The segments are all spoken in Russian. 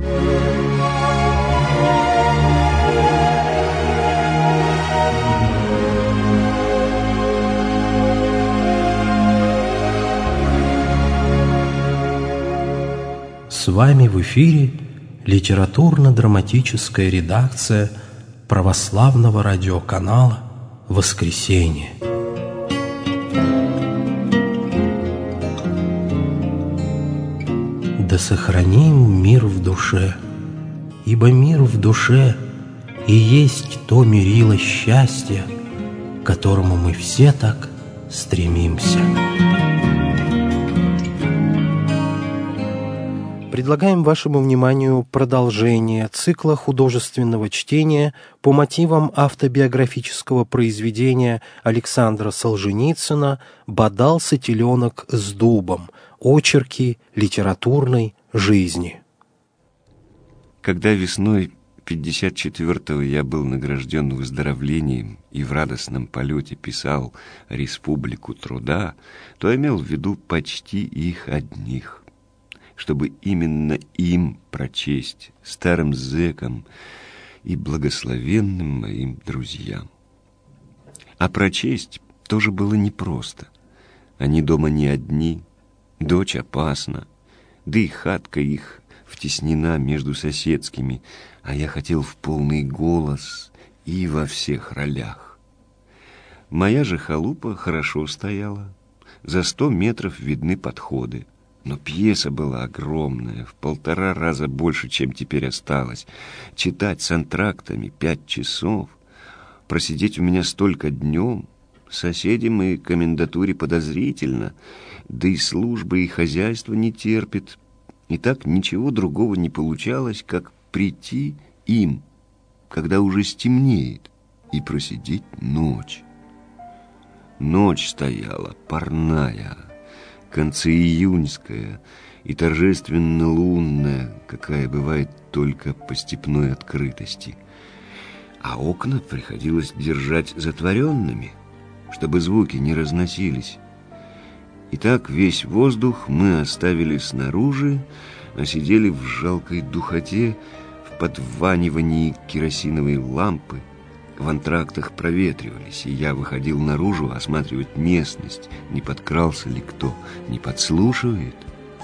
С вами в эфире литературно-драматическая редакция православного радиоканала «Воскресенье». Да сохраним мир в душе, ибо мир в душе и есть то мерило счастья, к которому мы все так стремимся. Предлагаем вашему вниманию продолжение цикла художественного чтения по мотивам автобиографического произведения Александра Солженицына «Бодался теленок с дубом. Очерки литературной жизни». Когда весной 54-го я был награжден выздоровлением и в радостном полете писал «Республику труда», то имел в виду почти их одних, чтобы именно им прочесть, старым зэкам и благословенным моим друзьям. А прочесть тоже было непросто. Они дома не одни, дочь опасна, да и хатка их втеснена между соседскими, а я хотел в полный голос и во всех ролях. Моя же халупа хорошо стояла, за 100 метров видны подходы. Но пьеса была огромная, в 1,5 раза больше, чем теперь осталось. Читать с антрактами 5 часов, просидеть у меня столько днем, соседям и комендатуре подозрительно, да и служба и хозяйство не терпит. И так ничего другого не получалось, как прийти им, когда уже стемнеет, и просидеть ночь. Ночь стояла парная, концеиюньская и торжественно-лунная, какая бывает только по степной открытости. А окна приходилось держать затворенными, чтобы звуки не разносились. И так весь воздух мы оставили снаружи, а сидели в жалкой духоте, в подванивании керосиновой лампы. В антрактах проветривались, и я выходил наружу осматривать местность, не подкрался ли кто, не подслушивает.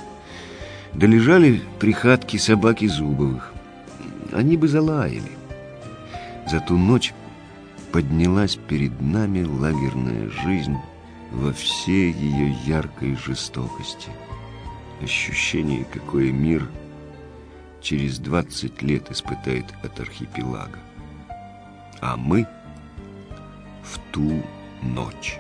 Да лежали при хатке собаки Зубовых. Они бы залаяли. За ту ночь поднялась перед нами лагерная жизнь во всей ее яркой жестокости. Ощущение, какое мир через 20 лет испытает от архипелага. А мы в ту ночь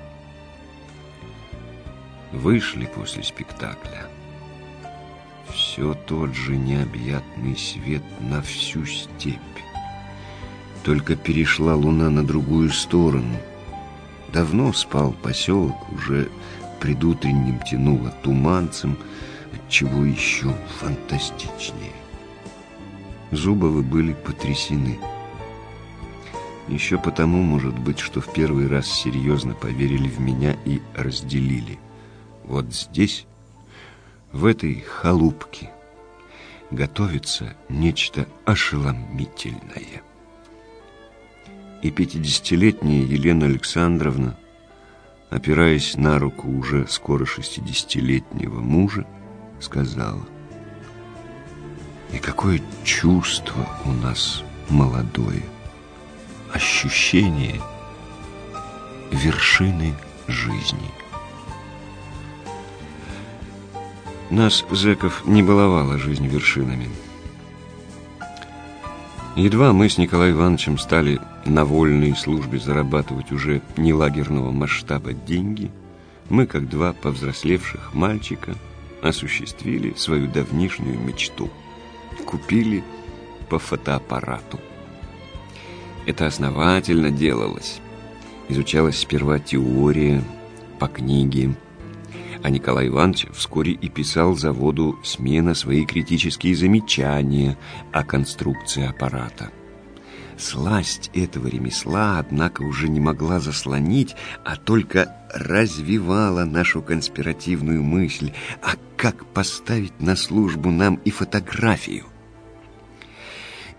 вышли после спектакля. Все тот же необъятный свет на всю степь. Только перешла луна на другую сторону. Давно спал поселок, уже предутренним тянуло туманцем, отчего еще фантастичнее. Зубовы были потрясены. Еще потому, может быть, что в первый раз серьезно поверили в меня и разделили. Вот здесь, в этой халупке, готовится нечто ошеломительное. И 50-летняя Елена Александровна, опираясь на руку уже скоро 60-летнего мужа, сказала: «И какое чувство у нас молодое! Ощущение вершины жизни». Нас, зэков, не баловала жизнь вершинами. Едва мы с Николаем Ивановичем стали на вольной службе зарабатывать уже не лагерного масштаба деньги, мы, как два повзрослевших мальчика, осуществили свою давнишнюю мечту. Купили по фотоаппарату. Это основательно делалось. Изучалась сперва теория по книге. А Николай Иванович вскоре и писал заводу «Смена» свои критические замечания о конструкции аппарата. Сласть этого ремесла, однако, уже не могла заслонить, а только развивала нашу конспиративную мысль. А как поставить на службу нам и фотографию?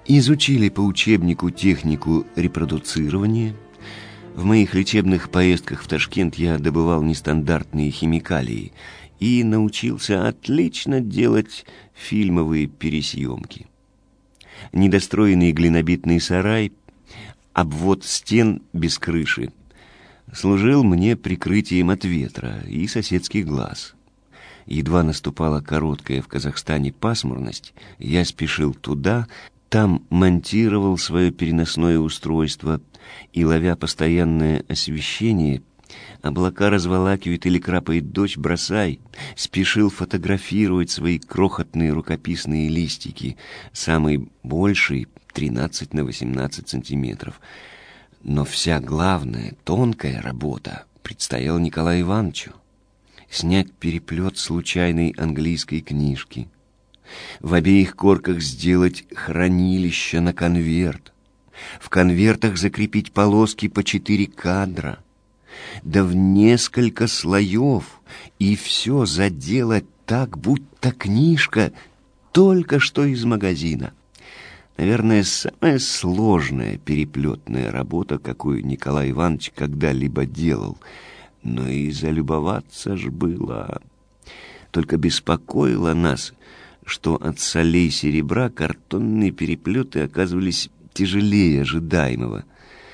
Изучили по учебнику технику репродуцирования. В моих лечебных поездках в Ташкент я добывал нестандартные химикалии и научился отлично делать фильмовые пересъемки. Недостроенный глинобитный сарай, обвод стен без крыши служил мне прикрытием от ветра и соседских глаз. Едва наступала короткая в Казахстане пасмурность, я спешил туда, там монтировал свое переносное устройство и, ловя постоянное освещение, облака разволакивает или крапает дождь, бросай, спешил фотографировать свои крохотные рукописные листики, самый больший 13 на 18 сантиметров. Но вся главная, тонкая работа предстояла Николаю Ивановичу. Снять переплет случайной английской книжки, в обеих корках сделать хранилище на конверт, в конвертах закрепить полоски по 4 кадра, да в несколько слоев, и все заделать так, будто книжка только что из магазина. Наверное, самая сложная переплетная работа, какую Николай Иванович когда-либо делал. Но и залюбоваться ж было. Только беспокоило нас, что от солей серебра картонные переплеты оказывались тяжелее ожидаемого.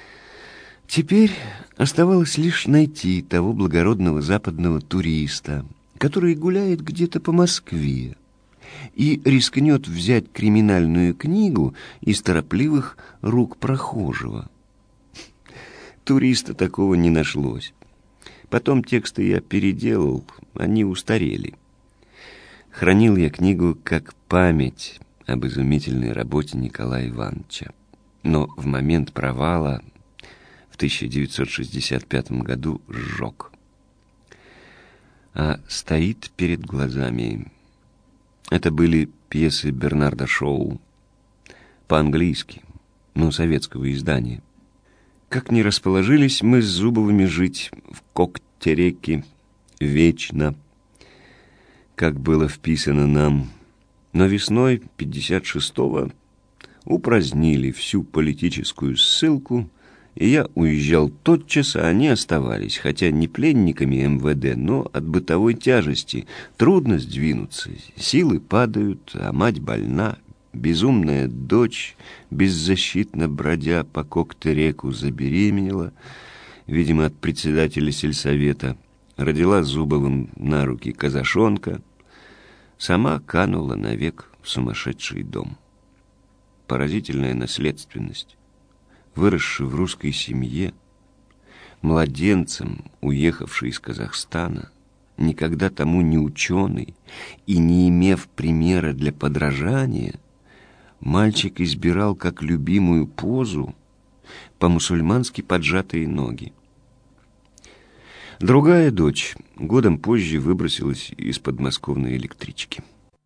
Теперь оставалось лишь найти того благородного западного туриста, который гуляет где-то по Москве и рискнет взять криминальную книгу из торопливых рук прохожего. Туриста такого не нашлось. Потом тексты я переделал, они устарели. Хранил я книгу как память об изумительной работе Николая Ивановича. Но в момент провала в 1965 году сжег. А стоит перед глазами. Это были пьесы Бернарда Шоу, по-английски, но советского издания. Как ни расположились мы с Зубовыми жить в Коктереке вечно, как было вписано нам, но весной 56-го упразднили всю политическую ссылку, и я уезжал тотчас, а они оставались, хотя не пленниками МВД, но от бытовой тяжести. Трудно сдвинуться, силы падают, а мать больна. Безумная дочь, беззащитно бродя по Коктереку, забеременела, видимо, от председателя сельсовета, родила Зубовым на руки казашонка, сама канула навек в сумасшедший дом. Поразительная наследственность. Выросший в русской семье, младенцем, уехавший из Казахстана, никогда тому не ученый и не имев примера для подражания, мальчик избирал как любимую позу по-мусульмански поджатые ноги. Другая дочь годом позже выбросилась из подмосковной электрички.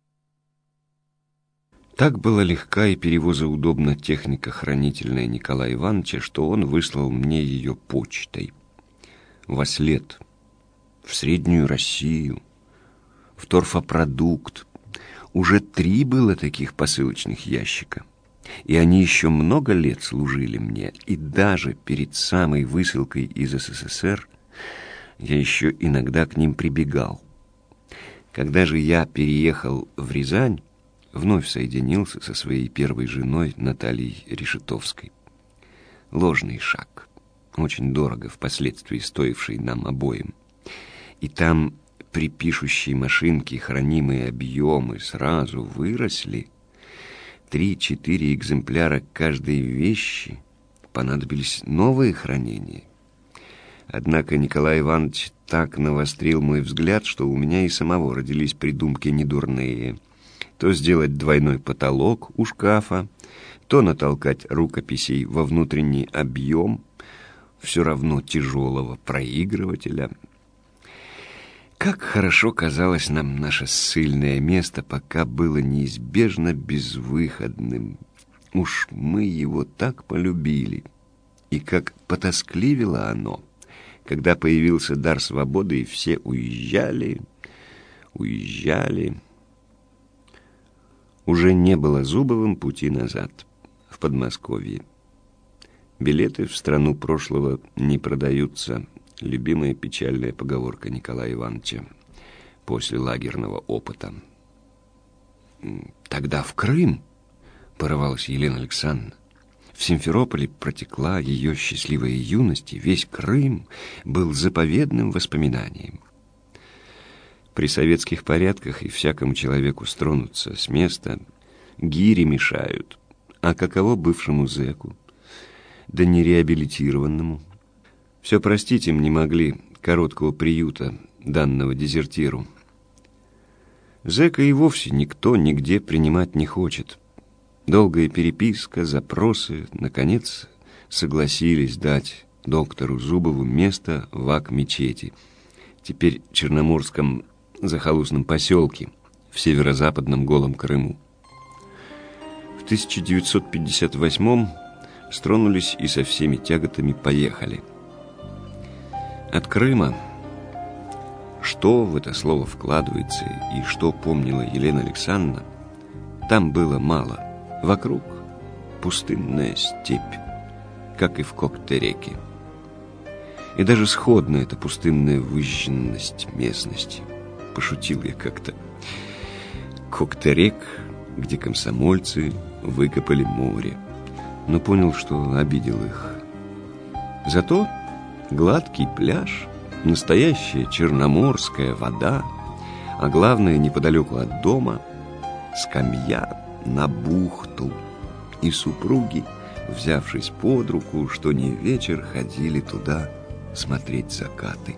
Так была легка и перевозоудобна техника хранительная Николая Ивановича, что он выслал мне ее почтой. Вослед, в Среднюю Россию, в Торфопродукт. Уже 3 было таких посылочных ящика. И они еще много лет служили мне, и даже перед самой высылкой из СССР я еще иногда к ним прибегал. Когда же я переехал в Рязань, вновь соединился со своей первой женой Натальей Решетовской. Ложный шаг, очень дорого впоследствии стоивший нам обоим. И там при пишущей машинке хранимые объемы сразу выросли. 3-4 экземпляра каждой вещи, понадобились новые хранения. Однако Николай Иванович так навострил мой взгляд, что у меня и самого родились придумки недурные. То сделать двойной потолок у шкафа, то натолкать рукописей во внутренний объем все равно тяжелого проигрывателя. Как хорошо казалось нам наше ссыльное место, пока было неизбежно безвыходным. Уж мы его так полюбили. И как потоскливило оно, когда появился дар свободы, и все уезжали. Уже не было Зубовым пути назад. Подмосковье. Билеты в страну прошлого не продаются. Любимая печальная поговорка Николая Ивановича после лагерного опыта. «Тогда в Крым!» — порывалась Елена Александровна. В Симферополе протекла ее счастливая юность, и весь Крым был заповедным воспоминанием. При советских порядках и всякому человеку стронуться с места гири мешают. А каково бывшему зэку, да нереабилитированному? Все простить им не могли короткого приюта, данного дезертиру. Зэка и вовсе никто нигде принимать не хочет. Долгая переписка, запросы, наконец, согласились дать доктору Зубову место в ак-мечети, теперь черноморском захолустном поселке в северо-западном Голом Крыму. В 1958-м стронулись и со всеми тяготами поехали. От Крыма, что в это слово вкладывается и что помнила Елена Александровна, там было мало. Вокруг пустынная степь, как и в Коктереке. И даже сходна эта пустынная выжженность местности. Пошутил я как-то. Коктерек, где комсомольцы выкопали море, но понял, что обидел их. Зато гладкий пляж, настоящая черноморская вода, а главное, неподалеку от дома, скамья на бухту. И супруги, взявшись под руку, что ни вечер, ходили туда смотреть закаты.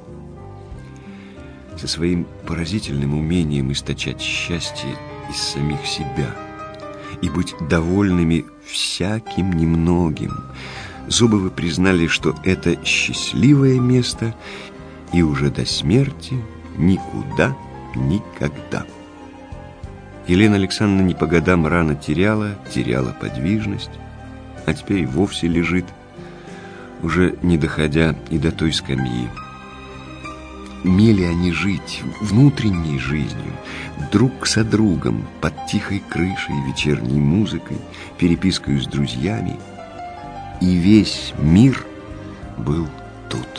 Со своим поразительным умением источать счастье из самих себя и быть довольными всяким немногим, Зубовы признали, что это счастливое место и уже до смерти никуда, никогда. Елена Александровна не по годам рано теряла подвижность, а теперь вовсе лежит, уже не доходя и до той скамьи. Умели они жить внутренней жизнью, друг со другом, под тихой крышей, вечерней музыкой, перепиской с друзьями. И весь мир был тут.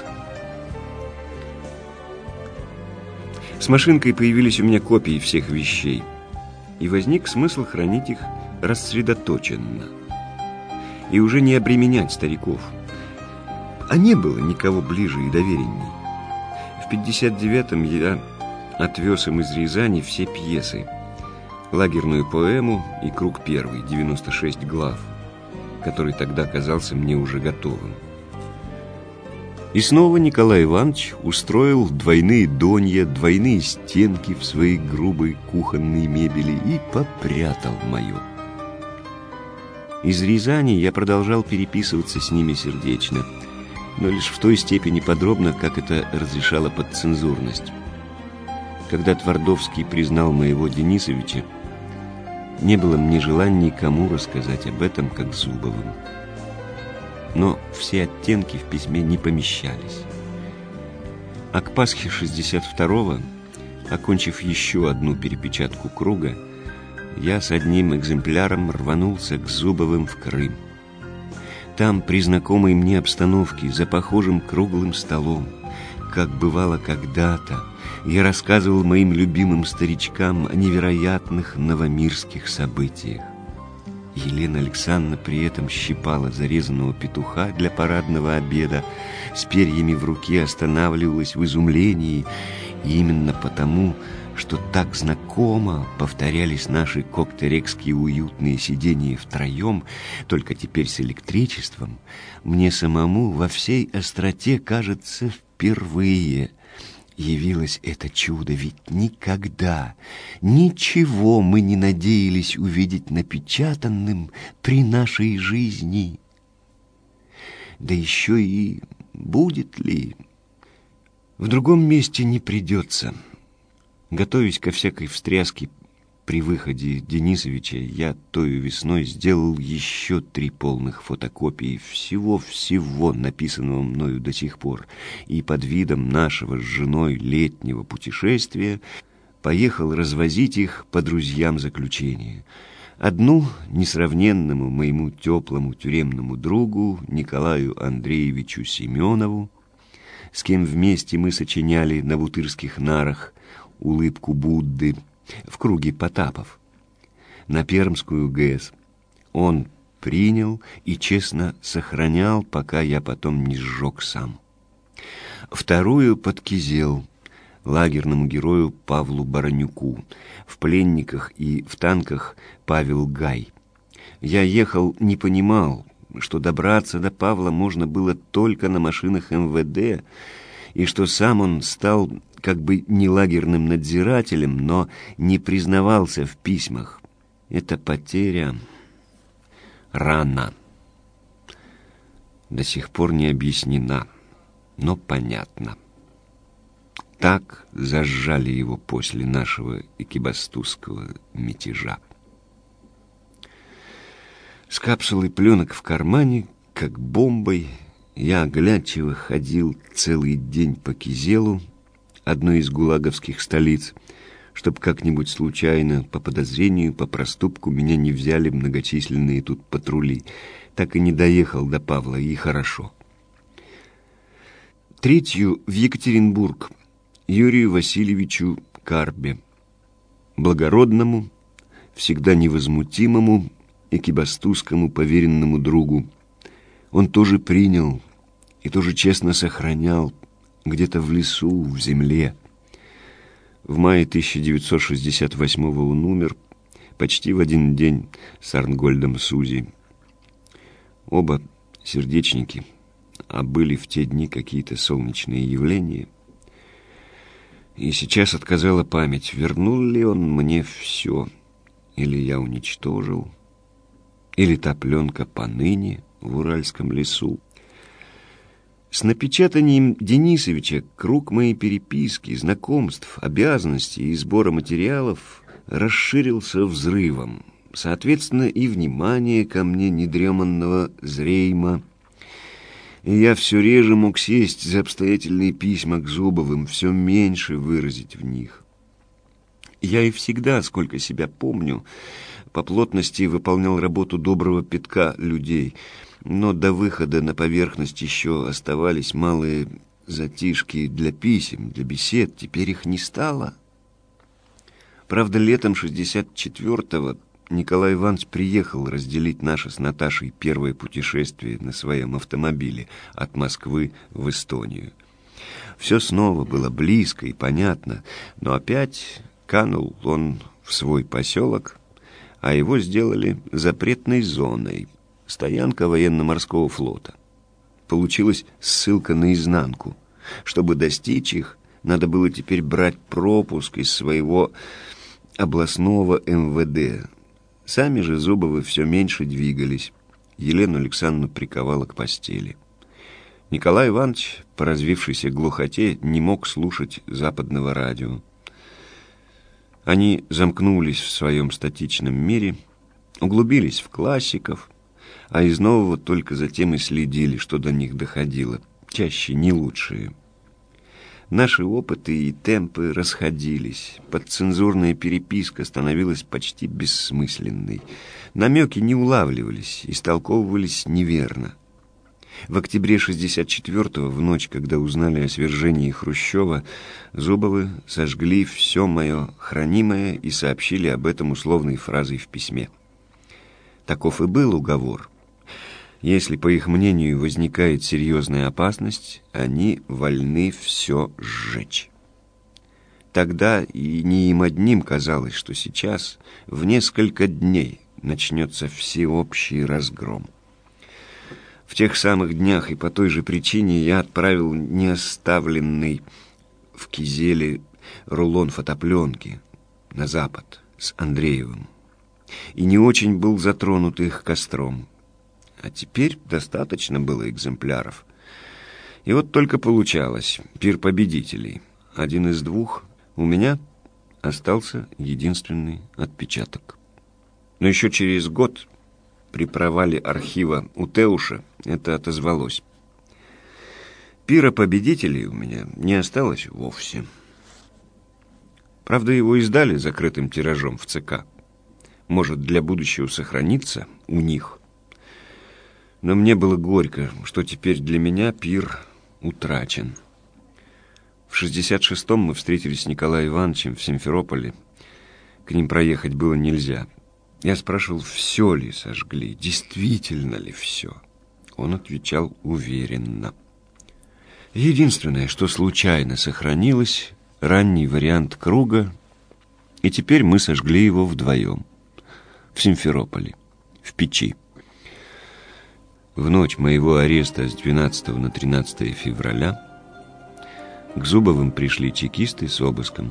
С машинкой появились у меня копии всех вещей, и возник смысл хранить их рассредоточенно и уже не обременять стариков. А не было никого ближе и доверенней. В 59-м я отвез им из Рязани все пьесы, лагерную поэму и круг первый, 96 глав, который тогда казался мне уже готовым. И снова Николай Иванович устроил двойные донья, двойные стенки в своей грубой кухонной мебели и попрятал мое. Из Рязани я продолжал переписываться с ними сердечно, но лишь в той степени подробно, как это разрешала подцензурность. Когда Твардовский признал моего Денисовича, не было мне желания никому рассказать об этом, как Зубовым. Но все оттенки в письме не помещались. А к Пасхе 62-го, окончив еще одну перепечатку круга, я с одним экземпляром рванулся к Зубовым в Крым. Там, при знакомой мне обстановке, за похожим круглым столом, как бывало когда-то, я рассказывал моим любимым старичкам о невероятных новомирских событиях. Елена Александровна при этом щипала зарезанного петуха для парадного обеда, с перьями в руке останавливалась в изумлении, и именно потому, что так знакомо повторялись наши коктерекские уютные сидения втроем, только теперь с электричеством, мне самому во всей остроте, кажется, впервые явилось это чудо, ведь никогда, ничего мы не надеялись увидеть напечатанным при нашей жизни. Да еще и будет ли? В другом месте не придется. Готовясь ко всякой встряске при выходе Денисовича, я тою весной сделал еще 3 полных фотокопии всего-всего написанного мною до сих пор, и под видом нашего с женой летнего путешествия поехал развозить их по друзьям заключения. Одну несравненному моему теплому тюремному другу Николаю Андреевичу Семенову, с кем вместе мы сочиняли на Бутырских нарах «Улыбку Будды» в круге Потапов, на Пермскую ГЭС. Он принял и честно сохранял, пока я потом не сжег сам. Вторую под Кизел, лагерному герою Павлу Баранюку, в пленниках и в танках Павел Гай. Я ехал, не понимал, что добраться до Павла можно было только на машинах МВД, и что сам он стал как бы не лагерным надзирателем, но не признавался в письмах. Эта потеря рана. До сих пор не объяснена, но понятна. Так зажжали его после нашего экибастузского мятежа. С капсулой пленок в кармане, как бомбой, я оглядчиво ходил целый день по Кизелу, одной из гулаговских столиц, чтоб как-нибудь случайно, по подозрению, по проступку, меня не взяли многочисленные тут патрули. Так и не доехал до Павла, и хорошо. Третью в Екатеринбург Юрию Васильевичу Карбе, благородному, всегда невозмутимому, экибастузскому поверенному другу. Он тоже принял и тоже честно сохранял где-то в лесу, в земле. В мае 1968-го он умер почти в один день с Арнгольдом Сузи. Оба сердечники, а были в те дни какие-то солнечные явления. И сейчас отказала память, вернул ли он мне все, или я уничтожил, или та пленка поныне в Уральском лесу. С напечатанием Денисовича круг моей переписки, знакомств, обязанностей и сбора материалов расширился взрывом. Соответственно, и внимание ко мне недреманного зрейма. И я все реже мог сесть за обстоятельные письма к Зубовым, все меньше выразить в них. Я и всегда, сколько себя помню, по плотности выполнял работу доброго пятка людей, но до выхода на поверхность еще оставались малые затишки для писем, для бесед, теперь их не стало. Правда, летом 64-го Николай Иванович приехал разделить наше с Наташей первое путешествие на своем автомобиле от Москвы в Эстонию. Все снова было близко и понятно, но опять канул он в свой поселок, а его сделали запретной зоной, стоянка военно-морского флота. Получилась ссылка наизнанку. Чтобы достичь их, надо было теперь брать пропуск из своего областного МВД. Сами же Зубовы все меньше двигались. Елену Александровну приковала к постели. Николай Иванович, по развившейся глухоте, не мог слушать западного радио. Они замкнулись в своем статичном мире, углубились в классиков, а из нового только затем и следили, что до них доходило, чаще не лучшие. Наши опыты и темпы расходились, подцензурная переписка становилась почти бессмысленной, намеки не улавливались, истолковывались неверно. В октябре 64-го, в ночь, когда узнали о свержении Хрущева, Зубовы сожгли все мое хранимое и сообщили об этом условной фразой в письме. Таков и был уговор. Если, по их мнению, возникает серьезная опасность, они вольны все сжечь. Тогда и не им одним казалось, что сейчас, в несколько дней, начнется всеобщий разгром. В тех самых днях и по той же причине я отправил неоставленный в Кизеле рулон фотопленки на запад с Андреевым. И не очень был затронут их костром. А теперь достаточно было экземпляров. И вот только получалось. Пир победителей. Один из двух. У меня остался единственный отпечаток. Но еще через год при провале архива у Теуша это отозвалось. Пира победителей у меня не осталось вовсе. Правда, его издали закрытым тиражом в ЦК. может для будущего сохраниться у них. Но мне было горько, что теперь для меня пир утрачен. В 66-м мы встретились с Николаем Ивановичем в Симферополе. К ним проехать было нельзя. Я спрашивал, все ли сожгли, действительно ли все. Он отвечал уверенно. Единственное, что случайно сохранилось, ранний вариант круга, и теперь мы сожгли его вдвоем в Симферополе, в печи. В ночь моего ареста с 12 на 13 февраля к Зубовым пришли чекисты с обыском.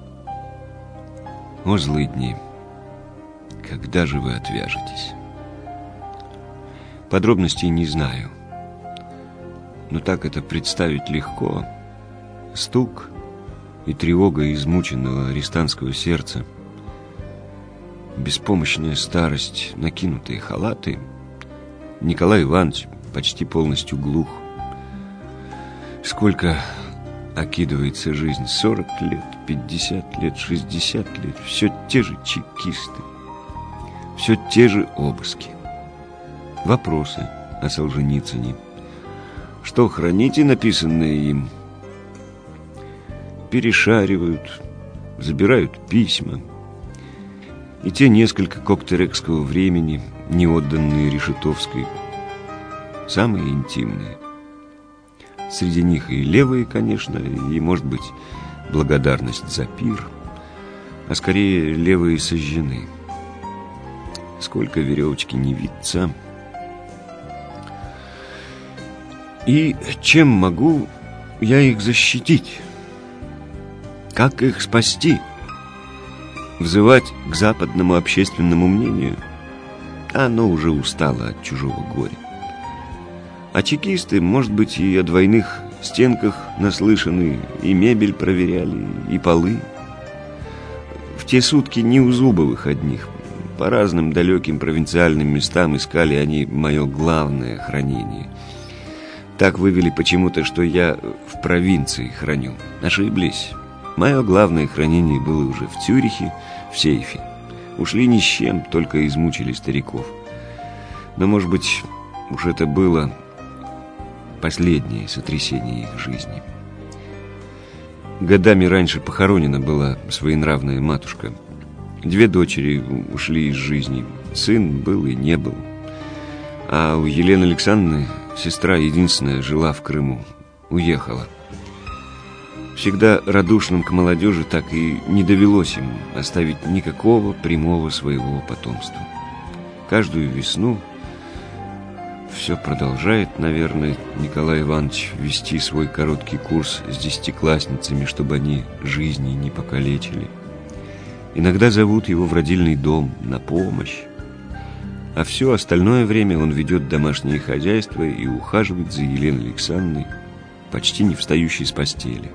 О, злые дни! Когда же вы отвяжетесь? Подробностей не знаю, но так это представить легко. Стук и тревога измученного арестантского сердца, беспомощная старость, накинутые халаты. Николай Иванович почти полностью глух. Сколько окидывается жизнь? 40 лет, 50 лет, 60 лет. Все те же чекисты, все те же обыски. Вопросы о Солженицыне. Что храните написанное им? Перешаривают, забирают письма. И те несколько коктерекского времени, не отданные Решетовской, самые интимные. Среди них и левые, конечно, и, может быть, благодарность за пир, а скорее левые сожжены. Сколько веревочки не виться. И чем могу я их защитить? Как их спасти? Взывать к западному общественному мнению? Оно уже устало от чужого горя. А чекисты, может быть, и о двойных стенках наслышаны, и мебель проверяли, и полы. В те сутки не у Зубовых одних. По разным далеким провинциальным местам искали они мое главное хранение. Так вывели почему-то, что я в провинции храню. Ошиблись. Мое главное хранение было уже в Цюрихе, в сейфе. Ушли ни с чем, только измучили стариков. Но, может быть, уж это было последнее сотрясение их жизни. Годами раньше похоронена была своенравная матушка. 2 дочери ушли из жизни. Сын был и не был. А у Елены Александровны сестра единственная жила в Крыму. Уехала. Всегда радушным к молодежи так и не довелось им оставить никакого прямого своего потомства. Каждую весну все продолжает, наверное, Николай Иванович вести свой короткий курс с 10-классницами, чтобы они жизни не покалечили. Иногда зовут его в родильный дом на помощь, а все остальное время он ведет домашнее хозяйство и ухаживает за Еленой Александровной, почти не встающей с постели.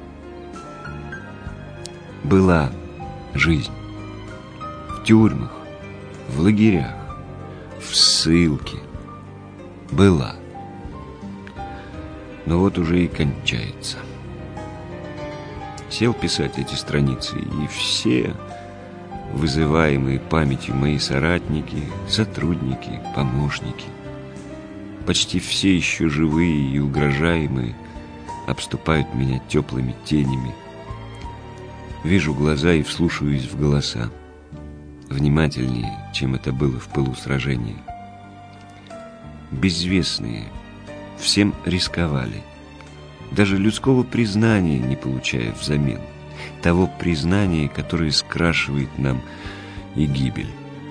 Была жизнь в тюрьмах, в лагерях, в ссылке. Была. Но вот уже и кончается. Сел писать эти страницы, и все вызываемые памятью мои соратники, сотрудники, помощники, почти все еще живые и угрожаемые, обступают меня теплыми тенями. Вижу глаза и вслушиваюсь в голоса, внимательнее, чем это было в пылу сражения. Безвестные, всем рисковали, даже людского признания не получая взамен, того признания, которое скрашивает нам и гибель.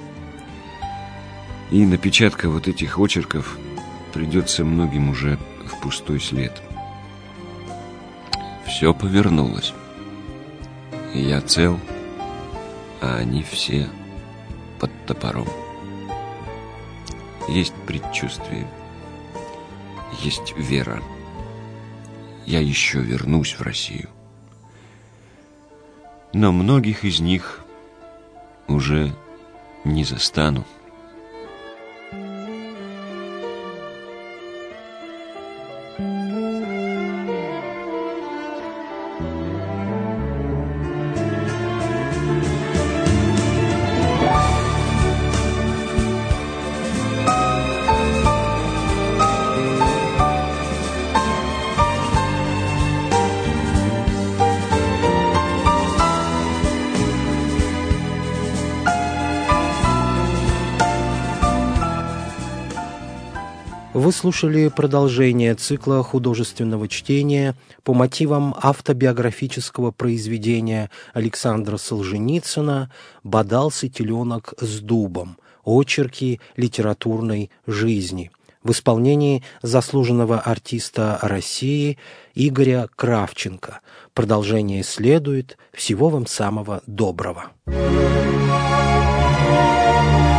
И напечатка вот этих очерков придется многим уже в пустой след. Все повернулось. Я цел, а они все под топором. Есть предчувствие, есть вера. Я еще вернусь в Россию. Но многих из них уже не застану. Вы слушали продолжение цикла художественного чтения по мотивам автобиографического произведения Александра Солженицына «Бодался теленок с дубом. Очерки литературной жизни» в исполнении заслуженного артиста России Игоря Кравченко. Продолжение следует. Всего вам самого доброго.